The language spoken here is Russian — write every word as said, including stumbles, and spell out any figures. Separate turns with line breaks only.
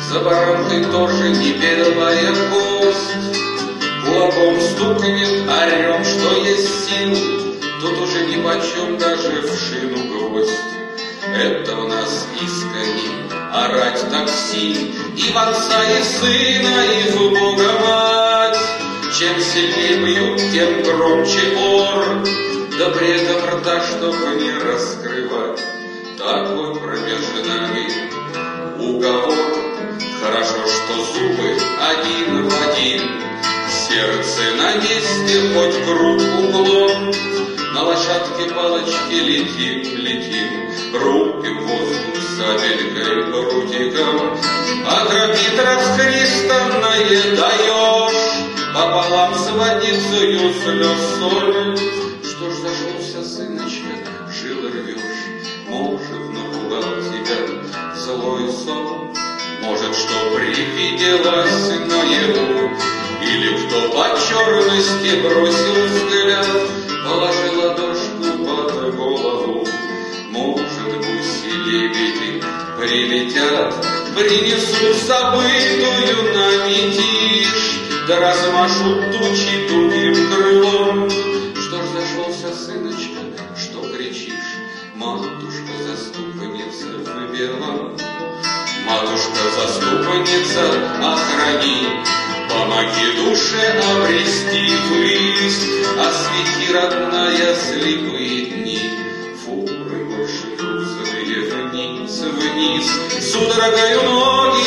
За баранкой тоже не белая кость. Кулаком стукнет, орем, что есть сил. Тут уже нипочем даже в шину гвоздь. Это у нас искренне орать такси. И в отца, и сына, и в Бога мать. Чем сильнее бьют, тем громче ор. Да при этом рта, чтобы не раскрывать. Такой промеж нами уговор. Хорошо, что зубы один в один. Сердце на месте, хоть грудь углом. На лошадке палочки летим, летим. Рубим воздух сабелькой, прутиком. А грабитров Христа наедаешь. Пополам с водицею слез соль. Что ж зашелся, сыночка, жил рвешь. Может, напугал тебя злой сон. Может, что привиделось наяву. Или кто по черности бросил взгляд, положил ладошку под голову. Может, гуси-лебеди прилетят, принесут забытую нами тишь, да размашут тучи тугим крылом. Что ж зашелся, сыночка, что кричишь? Матушка заступница в белом. Матушка заступница, охрани, помоги душе обрести высь, освети, родная, слепые дни. Фуры больше грузовые вниз, вниз, судорогою ноги